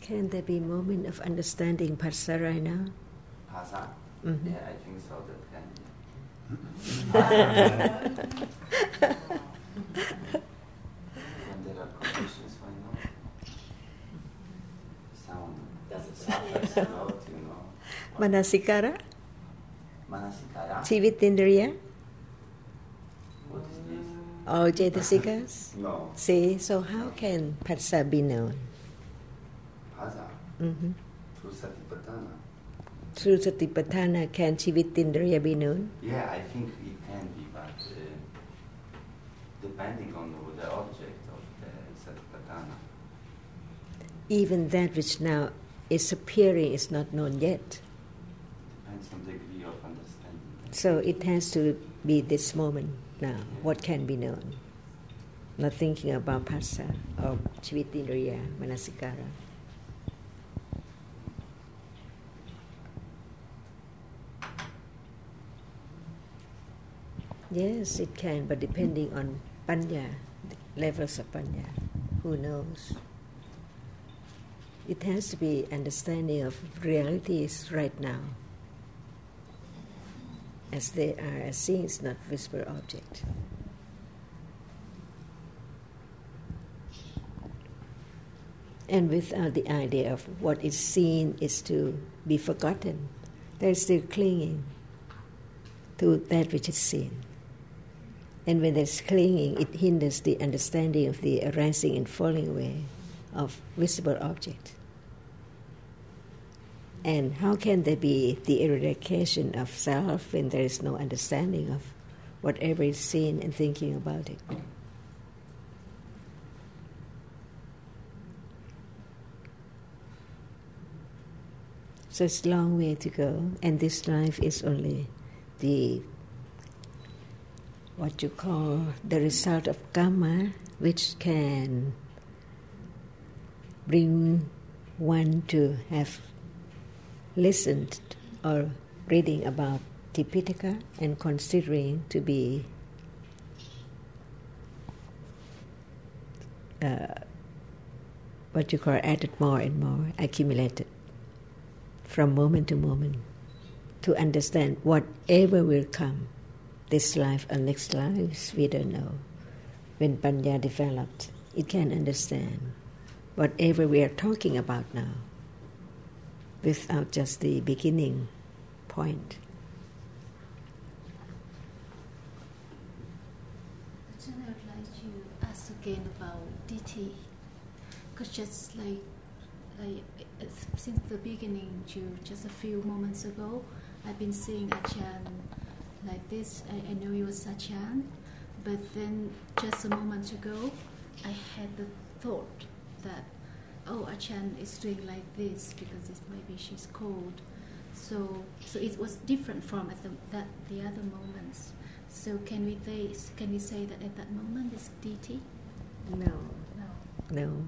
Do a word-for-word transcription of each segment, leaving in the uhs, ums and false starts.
Can there be moment of understanding Phassa right now? Phassa? Mm-hmm. Yeah, I think so. That can be. When there are conditions, why not? Sound suffers a lot, you know. Manasikara? Manasikara? Chivitindriya? What is this? All Cetasikas? No. See, so how can Phassa be known? Phassa? Mm-hmm. Through Satipatthana. Through Satipatthana, can Chivitindriya be known? Yeah, I think it can be, but uh, depending on the object of the Satipatthana. Even that which now is appearing is not known yet. Depends on the degree of understanding. So it has to be this moment now. Yeah. What can be known? Not thinking about Phassa or Chivitindriya, Manasikara. Yes, it can, but depending on panya, levels of panya, who knows? It has to be understanding of realities right now, as they are, as seen, not visible object. And without the idea of what is seen is to be forgotten, there is still clinging to that which is seen. And when there's clinging, it hinders the understanding of the arising and falling away of visible object. And how can there be the eradication of self when there is no understanding of whatever is seen and thinking about it? So it's a long way to go, and this life is only the what you call the result of karma, which can bring one to have listened or reading about Tipitaka and considering to be uh, what you call added more and more, accumulated from moment to moment, to understand whatever will come, this life or next life, we don't know. When Panya developed, it can understand whatever we are talking about now, without just the beginning point. Then I would like to ask again about D T, because just like, like since the beginning to just a few moments ago, I've been seeing Achan like this. I, I know you was Achan, but then just a moment ago, I had the thought that, oh, Achan is doing like this because it's, maybe she's cold. So, so it was different from at the, that the other moments. So, can we they, can we say that at that moment it's D T? No, No. no.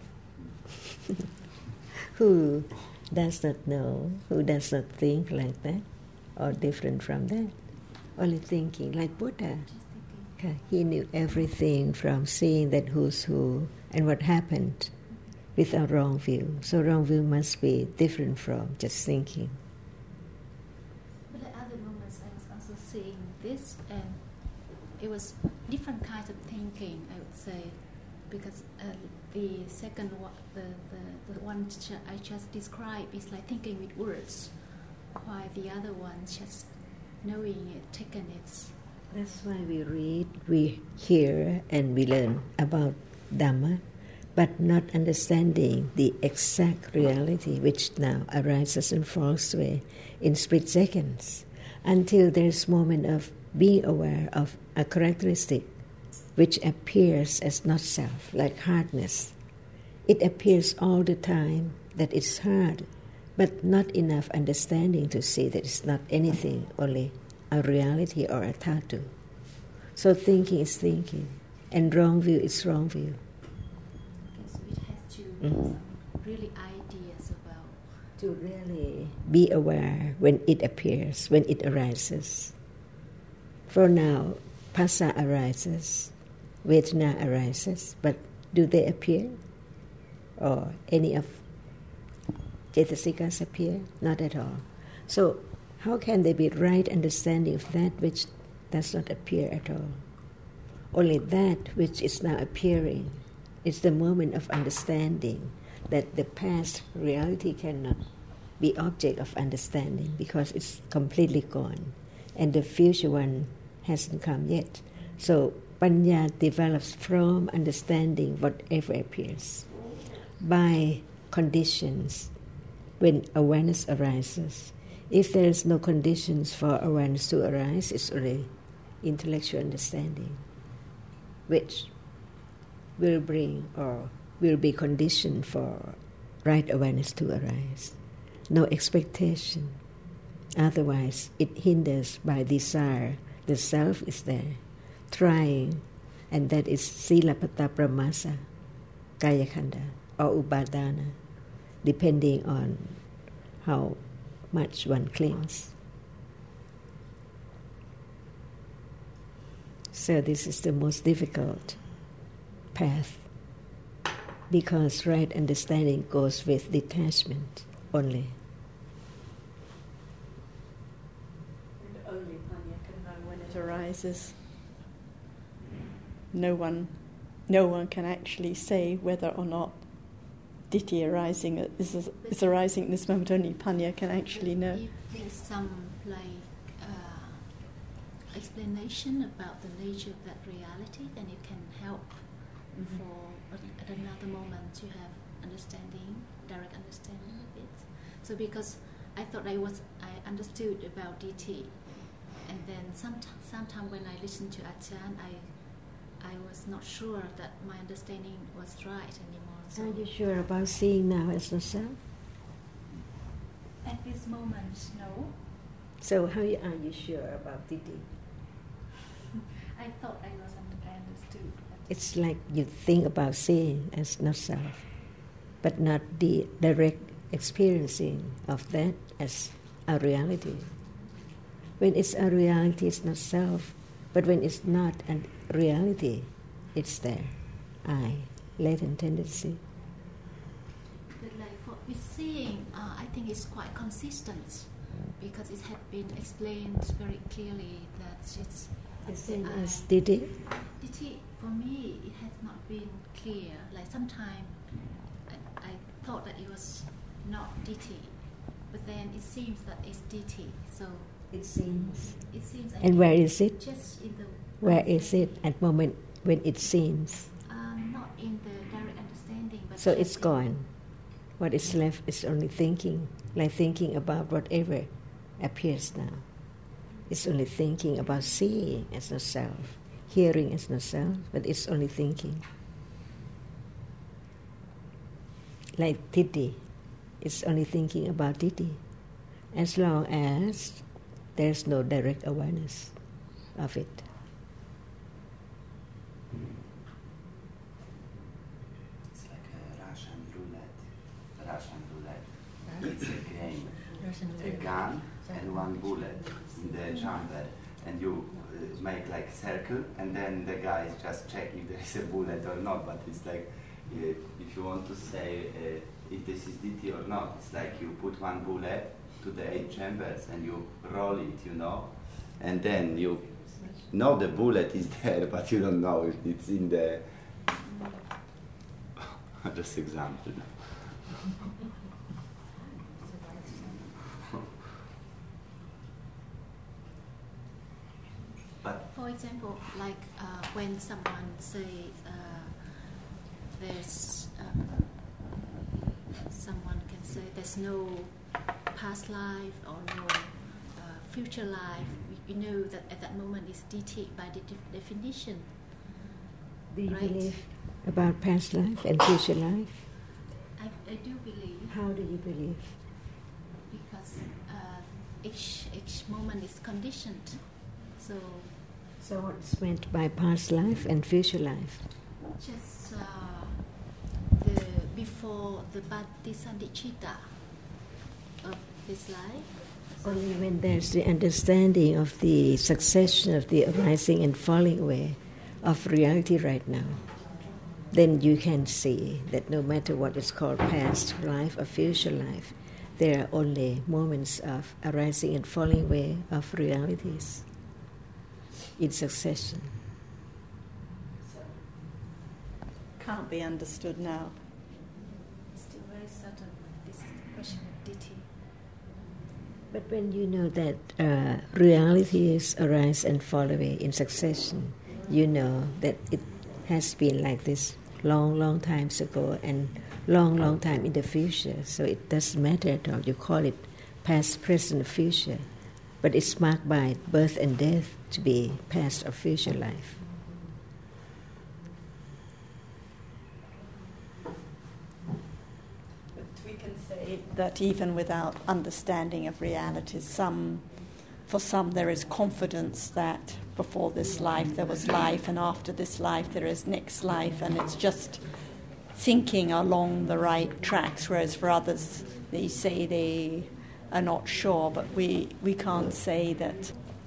Who does not know? Who does not think like that, or different from that? Only thinking like Buddha. Okay. He knew everything from seeing that who's who and what happened, without wrong view. So wrong view must be different from just thinking. But at other moments I was also seeing this, and it was different kinds of thinking, I would say, because uh, the second one, the, the, the one I just described is like thinking with words, while the other one just knowing it, taking it. That's why we read, we hear, and we learn about Dhamma, but not understanding the exact reality which now arises and falls away in split seconds, until there's moment of being aware of a characteristic which appears as not self, like hardness. It appears all the time that it's hard, but not enough understanding to see that it's not anything, only a reality or a tattoo. So thinking is thinking, and wrong view is wrong view. Okay, so it has to be Mm-hmm. some really ideas about. To really be aware when it appears, when it arises. For now, Phassa arises, Vedana arises, but do they appear? Or any of Cetasikas appear? Not at all. So how can there be right understanding of that which does not appear at all? Only that which is now appearing is the moment of understanding that the past reality cannot be object of understanding because it's completely gone, and the future one hasn't come yet. So Panya develops from understanding whatever appears by conditions when awareness arises. If there is no conditions for awareness to arise, it's only intellectual understanding, which will bring or will be conditioned for right awareness to arise. No expectation. Otherwise, it hinders by desire. The self is there, trying, and that is silapata pramasa, kaya khanda, or upadana, depending on how much one clings. So this is the most difficult path, because right understanding goes with detachment only. And only Panya can know when it arises. No one, no one can actually say whether or not ditthi arising is, is arising in this moment. Only Panya can actually know. If there's some like uh, explanation about the nature of that reality, then it can help. Mm-hmm. For at another moment you have understanding, direct understanding of it. So because I thought I was, I understood about D T, and then some sometime when I listened to Ajahn, I I was not sure that my understanding was right anymore. So are you sure about seeing now as not self? At this moment, no. So how are you sure about D T? I thought I was understood. It's like you think about seeing as not self, but not the direct experiencing of that as a reality. When it's a reality, it's not self, but when it's not a reality, it's there. I, latent tendency. But like for with seeing, uh, I think it's quite consistent because it had been explained very clearly that it's the same uh, as D T. D T, for me, it has not been clear. Like sometimes I, I thought that it was not D T, but then it seems that it's D T. So it seems. It seems. And where is it? Just in the. Where is it at moment when it seems? Um, not in the direct understanding, but. So it's gone. What is left is only thinking, like thinking about whatever appears now. It's only thinking about seeing as not self, hearing as not self, but it's only thinking. Like Titi, it's only thinking about Titi, as long as there's no direct awareness of it. It's like a Russian roulette. Russian roulette. It's a game. A gun and one bullet in the chamber, and you uh, make like circle, and then the guys just check if there is a bullet or not. But it's like uh, if you want to say uh, if this is D T or not, it's like you put one bullet to the eight chambers and you roll it, you know, and then you know the bullet is there, but you don't know if it's in the. Just example. But for example, like uh, when someone say uh, there's uh, someone can say there's no past life or no uh, future life, you know that at that moment is D T by the de- definition. Do you right? believe about past life and future life? I, I do believe. How do you believe? Because uh, each each moment is conditioned. So, so what's meant by past life and future life? Just uh, the before the Patisandicita of this life. So only when there's the understanding of the succession of the arising and falling away of reality right now, then you can see that no matter what is called past life or future life, there are only moments of arising and falling away of realities in succession. So, can't be understood now. Still very certain this question of ditthi. But when you know that uh, realities arise and fall away in succession, you know that it has been like this long, long times ago and long, long time in the future. So it doesn't matter at all. You call it past, present, future. But it's marked by birth and death to be past or future life. But we can say that even without understanding of reality, some, for some there is confidence that before this life there was life, and after this life there is next life, and it's just thinking along the right tracks, whereas for others they say they are not sure, but we, we can't say that.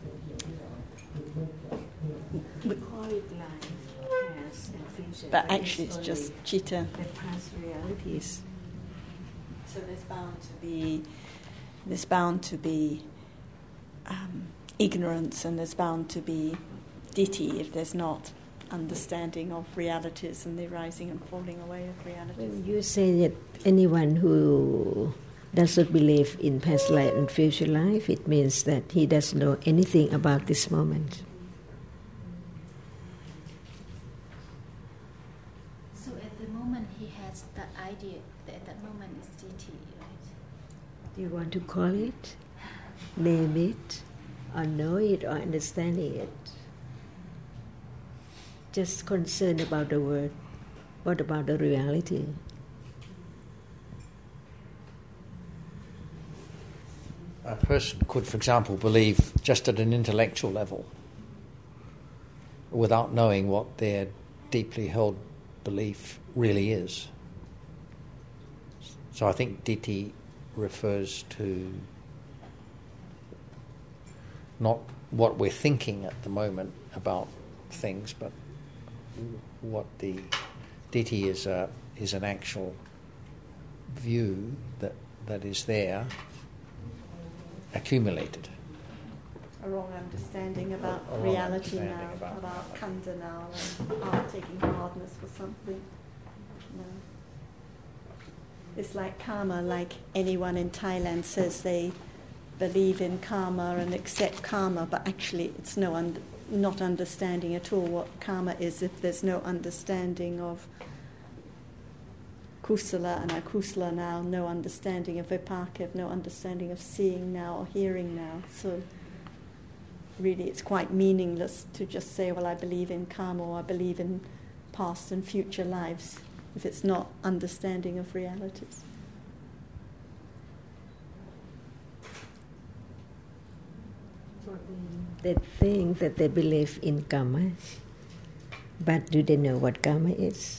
We call it life, past and future. But actually it's just citta. The past realities. So there's bound to be, there's bound to be um, ignorance, and there's bound to be ditthi if there's not understanding of realities and the rising and falling away of realities. When you say that anyone who does not believe in past life and future life, it means that he doesn't know anything about this moment. So at the moment he has that idea, that at that moment is ditthi, right? Do you want to call it, name it, or know it, or understanding it? Just concerned about the word. What about the reality? A person could, for example, believe just at an intellectual level without knowing what their deeply held belief really is. So I think ditthi refers to not what we're thinking at the moment about things, but what the ditthi is a is an actual view that that is there, accumulated. A wrong understanding about A wrong reality understanding now, about- about khandha now, and art taking hardness for something. No. It's like karma, like anyone in Thailand says they believe in karma and accept karma, but actually it's no un- not understanding at all what karma is if there's no understanding of kusala and akusala now, no understanding of vipaka, no understanding of seeing now or hearing now. So really it's quite meaningless to just say, well, I believe in karma or I believe in past and future lives, if it's not understanding of realities. They think that they believe in karma, but do they know what karma is?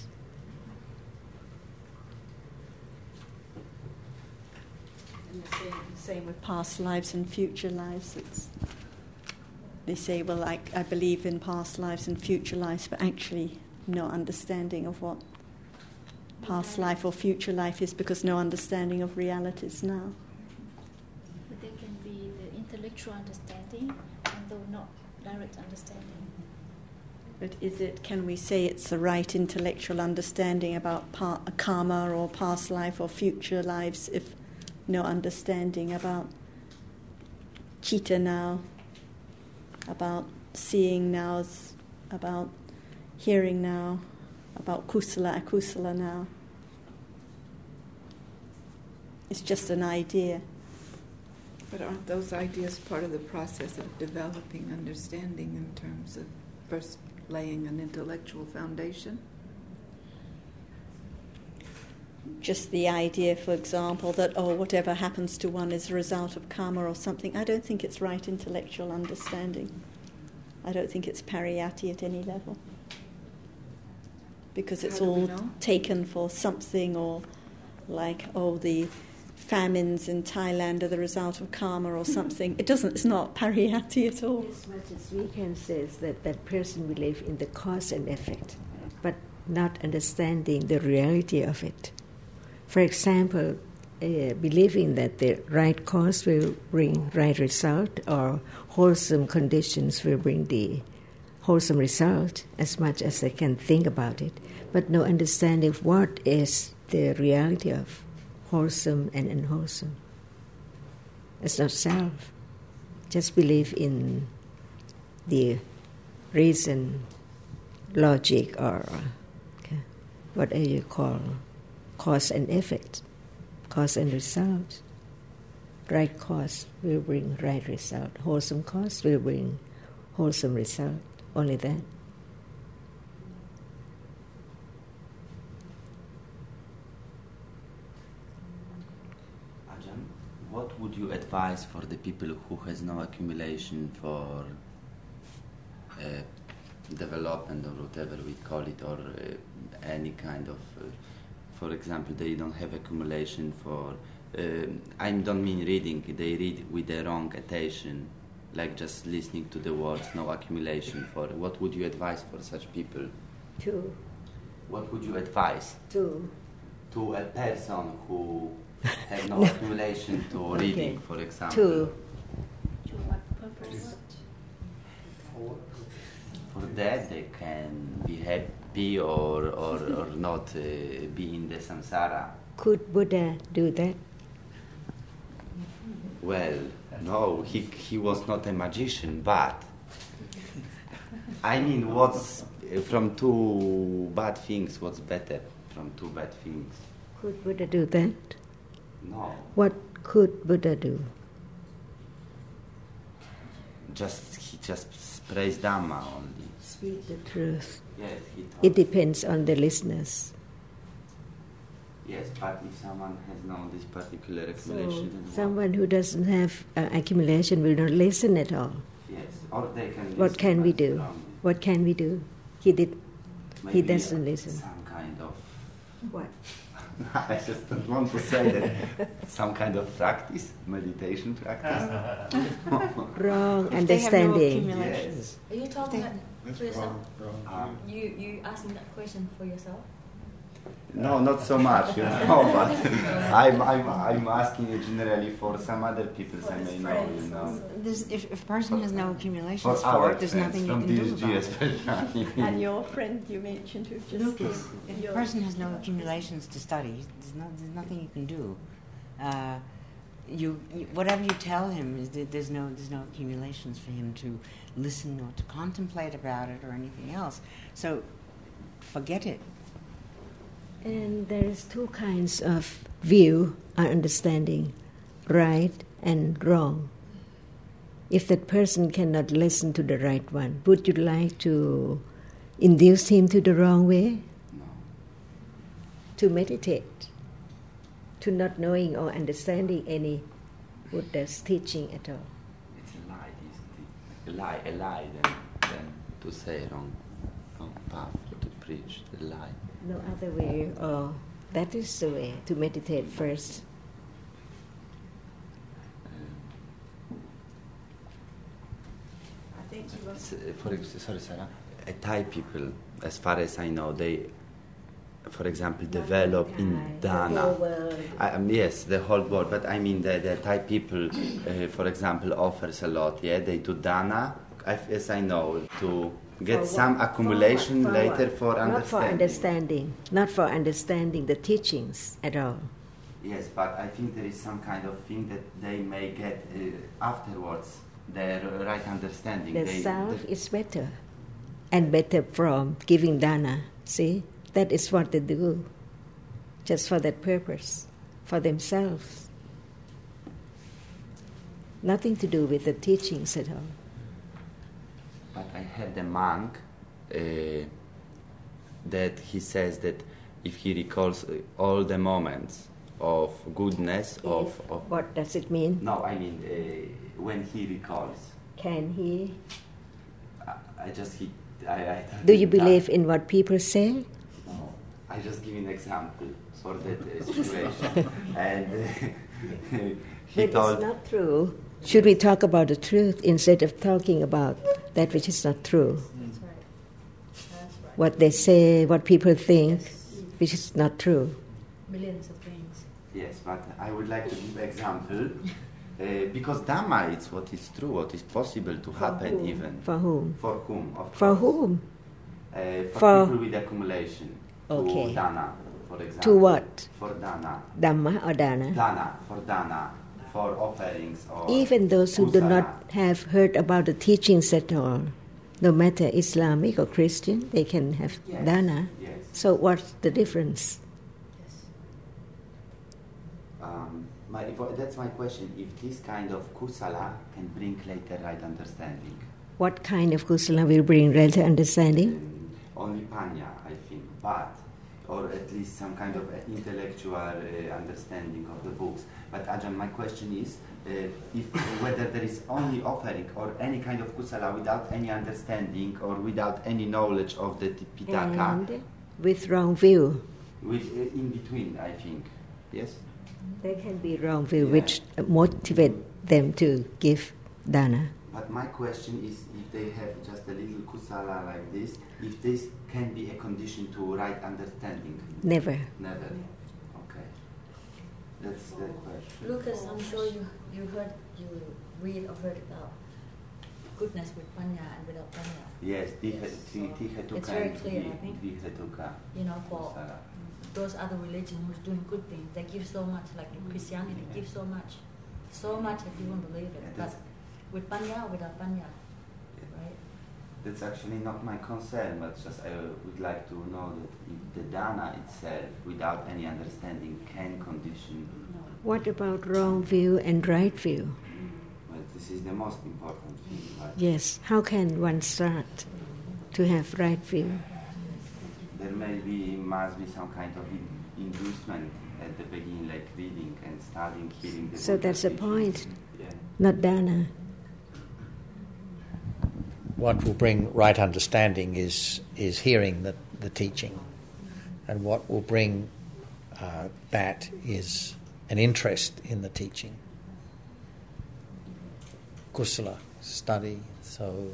And the same, same with past lives and future lives. It's, they say, well, I, I believe in past lives and future lives, but actually no understanding of what past life or future life is, because no understanding of realities now. But there can be the intellectual understanding, although not direct understanding. But is it? Can we say it's the right intellectual understanding about par- karma or past life or future lives if no understanding about citta now, about seeing now, about hearing now, about kusala, akusala now? It's just an idea. But aren't those ideas part of the process of developing understanding in terms of first laying an intellectual foundation? Just the idea, for example, that, oh, whatever happens to one is a result of karma or something. I don't think it's right intellectual understanding. I don't think it's pariyatti at any level. Because it's How do we all know? taken for something, or like, oh, the famines in Thailand are the result of karma or something. It doesn't, it's not pariyatti at all. As much as we can say is that that person believes in the cause and effect, but not understanding the reality of it. For example, uh, believing that the right cause will bring right result, or wholesome conditions will bring the wholesome result, as much as they can think about it, but no understanding of what is the reality of wholesome and unwholesome. It's not self. Just believe in the reason, logic, or okay, whatever you call cause and effect, cause and result. Right cause will bring right result. Wholesome cause will bring wholesome result. Only that. Ajahn, what would you advise for the people who has no accumulation for uh, development, or whatever we call it, or uh, any kind of, uh, for example, they don't have accumulation for, uh, I don't mean reading, they read with the wrong attention, like just listening to the words, no accumulation for, what would you advise for such people? To What would you advise to to a person who has no accumulation to Okay. reading, for example? to To what purpose? For that they can be happy or, or, or not uh, be in the samsara. could Buddha do that? Well, no, he, he was not a magician, but I mean, what's from two bad things, what's better from two bad things? Could Buddha do that? No, What could Buddha do? just he just praised Dhamma only. Speak the truth. Yes, he taught. It depends on the listeners. Yes, but if someone has no this particular accumulation, So then what? someone who doesn't have uh, accumulation will not listen at all. Yes, or they can. What listen, can we but do? wrongly. What can we do? He did. Maybe doesn't uh, listen. Some kind of. What? I just don't want to say that. Some kind of practice, meditation practice. Wrong If they have no understanding. accumulations. Yes. Are you talking They- that for yourself? Um, You you asking that question for yourself? No, not so much, you know, but I'm, I'm, I'm asking you generally for some other people I may know, you know. There's, if, if a person has no For accumulations for, our it, there's friends nothing you from can do D S G about it. especially. And your friend you mentioned who just came. If a person has no accumulations to study, there's, no, there's nothing you can do. Uh, you, you whatever you tell him is that there's no there's no accumulations for him to listen or to contemplate about it or anything else. So forget it. And there is two kinds of view or understanding, right and wrong. If that person cannot listen to the right one, would you like to induce him to the wrong way? No. To meditate, to not knowing or understanding any Buddha's teaching at all. It's a lie, isn't it? A lie, a lie, then, then to say wrong, wrong path, to preach the lie. No other way, or that is the way, to meditate first. I think you S- For ex- sorry, Sarah. Uh, Thai people, as far as I know, they, for example, develop in Dana. I, um, yes, the whole world. But I mean, the, the Thai people, uh, for example, offers a lot. Yeah, they do Dana, I, as I know, to get For some what? accumulation For what? later for Not understanding. for understanding, not for understanding the teachings at all. Yes, but I think there is some kind of thing that they may get uh, afterwards. Their right understanding. The they, self they- is better, and better from giving dana. See, that is what they do, just for that purpose, for themselves. Nothing to do with the teachings at all. But I heard a monk uh, that he says that if he recalls uh, all the moments of goodness, of, If- of what does it mean? no, I mean uh, when he recalls, Can he? I, I just he. I, I Do you believe in what people say? No, I just give an example for that uh, situation, and uh, he But told. it's not true. Should we talk about the truth instead of talking about that which is not true? That's right. That's right. What they say, what people think, which is not true. Millions of things. Yes, but I would like to give example. Uh, because Dhamma is what is true, what is possible to For happen whom? even. For whom? For whom? Of For course. whom? Uh, for, For- people with accumulation. Okay. To Dana, for example. To what? For Dana. Dhamma or Dana? Dana, for Dana, for offerings or Even those who do kusala. not have heard about the teachings at all, no matter Islamic or Christian, they can have Yes. Dana. Yes. So what's the difference? Um, my, if, that's my question. If this kind of kusala can bring later right understanding. What kind of kusala will bring greater understanding? Um, only panya, I think, but or at least some kind of uh, intellectual uh, understanding of the books. But Ajahn, my question is, uh, if whether there is only offering or any kind of kusala without any understanding or without any knowledge of the Pitaka, And with wrong view. with uh, in between, I think. Yes. There can be wrong view Yeah. which motivate them to give dana. But my question is, if they have just a little kusala like this, if this can be a condition to right understanding. Never. Never. Okay. That's the question. Lucas, I'm sure you you heard you read or heard about goodness with panya and without panya. Yes, tihe, Yes, ti- so tihetuka it's very and clear, dvi- I think. dvihetuka You know, for kusala. those other religions who's doing good things, they give so much. Like in Christianity, they give so much, so much that you won't believe it. Yeah, But that's- with panya or without panya, right? That's actually not my concern, but just I would like to know that if the dana itself, without any understanding, can condition. What about wrong view and right view? Well, this is the most important thing. Right? Yes. How can one start to have right view? There may be, must be some kind of in- inducement at the beginning, like reading and studying, hearing the So Buddha's that's the teachings. point. Yeah. Not dana. What will bring right understanding is is hearing the, the teaching, and what will bring uh, that is an interest in the teaching. Kusala, study. So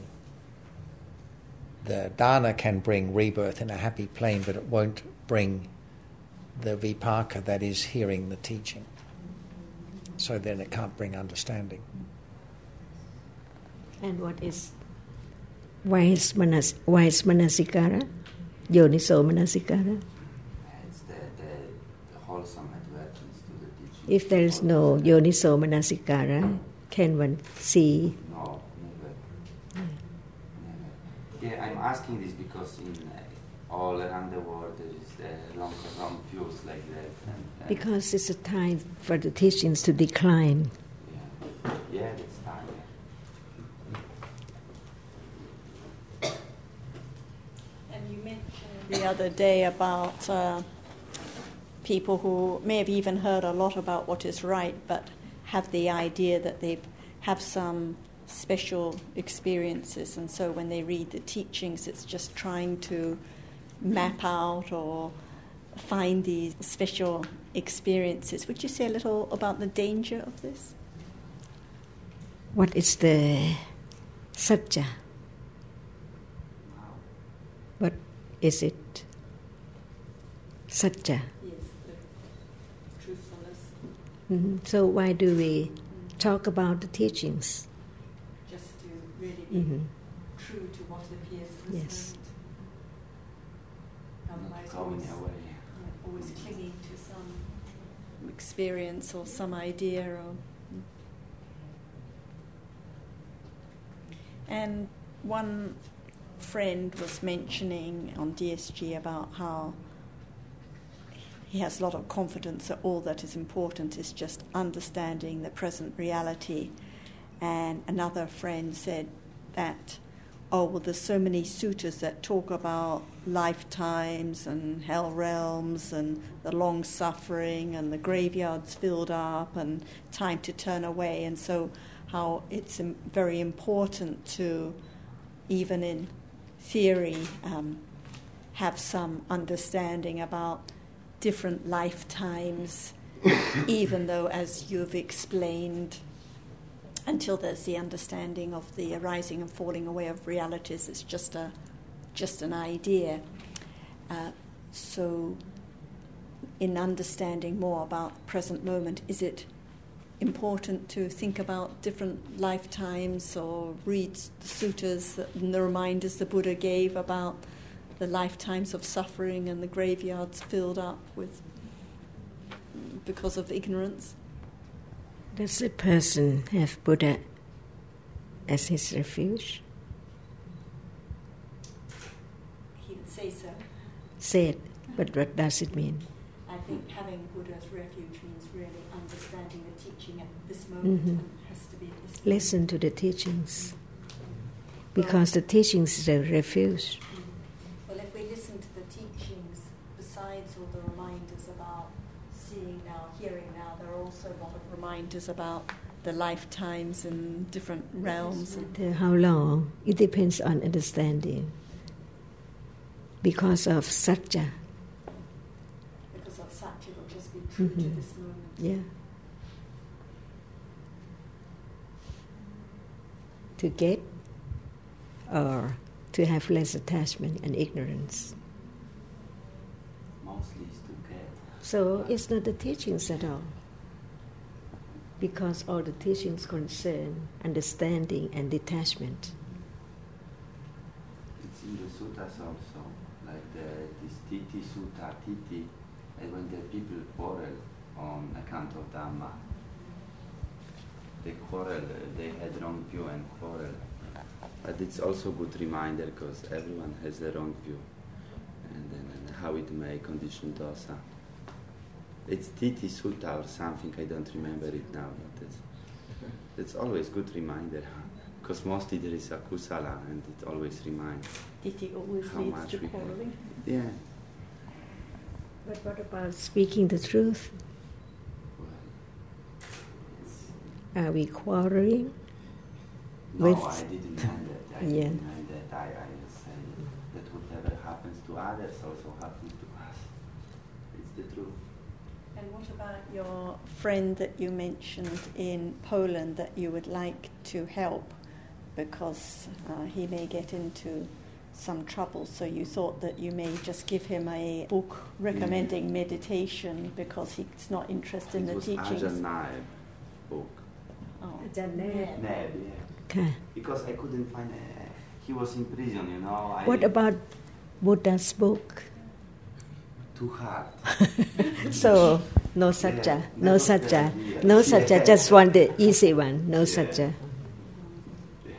the dana can bring rebirth in a happy plane, but it won't bring the vipaka, that is hearing the teaching. So then it can't bring understanding. And what is wise manas wise manasikara? Yoniso manasikara? It's the, the, the wholesome advertence to the teaching. If there is no yoniso manasikara, can one see? No, never. Never. Yeah, I'm asking this because in uh, all around the world there is uh, long, long views like that. And, and Because it's a time for the teachings to decline. Yeah, yeah, it's time. Yeah. And you mentioned the other day about uh, people who may have even heard a lot about what is right, but have the idea that they have some special experiences, and so when they read the teachings, it's just trying to map out or find these special experiences. Would you say a little about the danger of this? What is the satya? What is it? Satya. Yes, the truthfulness. hmm So why do we talk about the teachings? Just to really be hmm true to what appears Yes. Otherwise, Not going always, away. yeah, always clinging to some experience or some idea. Or, and one friend was mentioning on D S G about how he has a lot of confidence that all that is important is just understanding the present reality. And another friend said that, oh, well, there's so many suttas that talk about lifetimes and hell realms and the long suffering and the graveyards filled up and time to turn away. And so how it's um, very important to, even in theory, um, have some understanding about different lifetimes, even though, as you've explained, until there's the understanding of the arising and falling away of realities, it's just a just an idea. Uh, so in understanding more about the present moment, is it important to think about different lifetimes or read the suttas and the reminders the Buddha gave about the lifetimes of suffering and the graveyards filled up with because of ignorance? Does a person have Buddha as his refuge? He would say so. Say it, but what does it mean? I think having Buddha as refuge means really understanding the teaching at this moment Mm-hmm. and has to be at this moment. Listen to the teachings, because the teachings is a refuge. Well, if we listen to the teachings, besides all the reminders about seeing now, hearing now, there are also a lot of reminders about the lifetimes in different realms. Uh, How long? It depends on understanding. Because of satya. Because of satya, will just be true Mm-hmm. to this moment. Yeah. To get or to have less attachment and ignorance. Mostly is to get. So it's not the teachings at all. Because all the teachings concern understanding and detachment. It's in the suttas also, like the, this Titi Sutta, Titi, and when the people quarrel on account of Dhamma, they quarrel, uh, they had wrong view and quarrel. But it's also a good reminder because everyone has their wrong view and, and, and how it may condition dosa. It's Titi Sutta or something, I don't remember it now, but it's, it's always good reminder because mostly there is a kusala and it always reminds. Titi always How leads much to we have. quarreling. Yeah. But what about speaking the truth? Well, it's, Are we quarreling? no, With- I didn't mind that. I Yeah. didn't mind that. I, I just say that whatever happens to others also happens to us. It's the truth. And what about your friend that you mentioned in Poland that you would like to help because uh, he may get into some trouble, so you thought that you may just give him a book recommending Mm. meditation because he's not interested in It the was teachings? Ajahn Naib book. Oh. Neb, yeah. Okay. Because I couldn't find a, he was in prison, you know. I, What about Buddha's book? Too hard. So, no satya, Yeah, no never satya, said yes. no satya, Yeah. just want the easy one, no Yeah. satya. Yeah.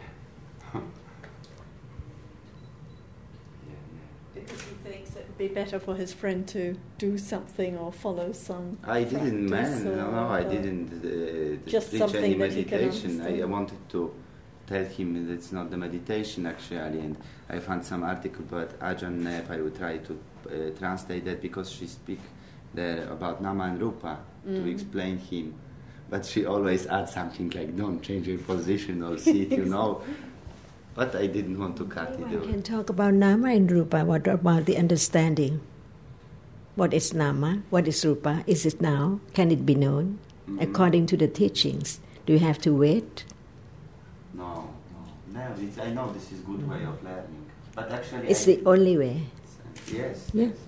yeah, Because he thinks it would be better for his friend to do something or follow some yeah. I didn't, practice man. No, or, no, I uh, didn't uh, just preach something any that he can meditation. I, I understand. wanted to tell him that it's not the meditation actually, and I found some article about Ajahn Neb. I would try to uh, translate that because she speak there about Nama and Rupa Mm. to explain him, but she always adds something like don't change your position or seat, you know. But I didn't want to cut it One off. can talk about Nama and Rupa. What about the understanding? What is Nama? What is Rupa? Is it now? Can it be known? Mhm. According to the teachings, do you have to wait? No, no, no. It's, I know this is good way of learning, but actually, It's I the only way. Yes. Yeah. Yes.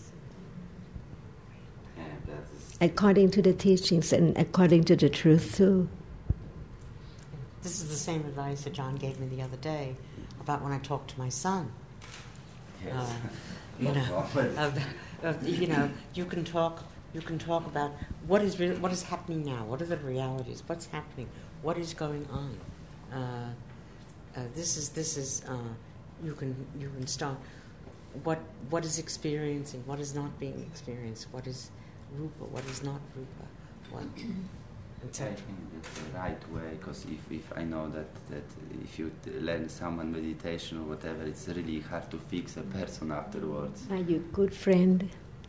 Yeah, that's. According to the teachings and according to the truth too. This is the same advice that John gave me the other day about when I talked to my son. Yes. Uh, you No know, problem. of, of, you know, you can talk. You can talk about what is re- what is happening now. What are the realities? What's happening? What is going on? Uh, uh, this is this is. Uh, you can you can start. What what is experiencing? What is not being experienced? What is rupa? What is not rupa? What? I think that's the right way, because if, if I know that, that if you t- learn someone meditation or whatever, it's really hard to fix a person afterwards. Are you a good friend?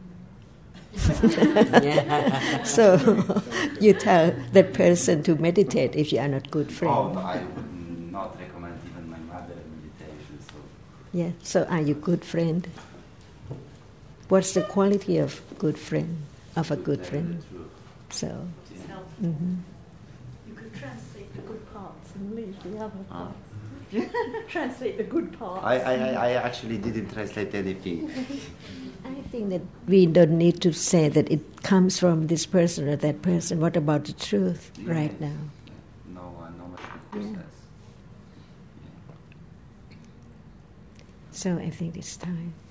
Yeah. So you tell that person to meditate if you are not good friend. Oh, no, I would not recommend even my mother meditation. So Yeah. So are you good friend? What's the quality of good friend? Of a good learn friend? the truth. So. Yeah. Mm-hmm. You could translate the good parts and leave the other Ah. parts. Translate the good parts. I, I, I I actually didn't translate anything. I think that we don't need to say that it comes from this person or that person. What about the truth Yeah. right now? No one, no one Yeah. process. So I think it's time.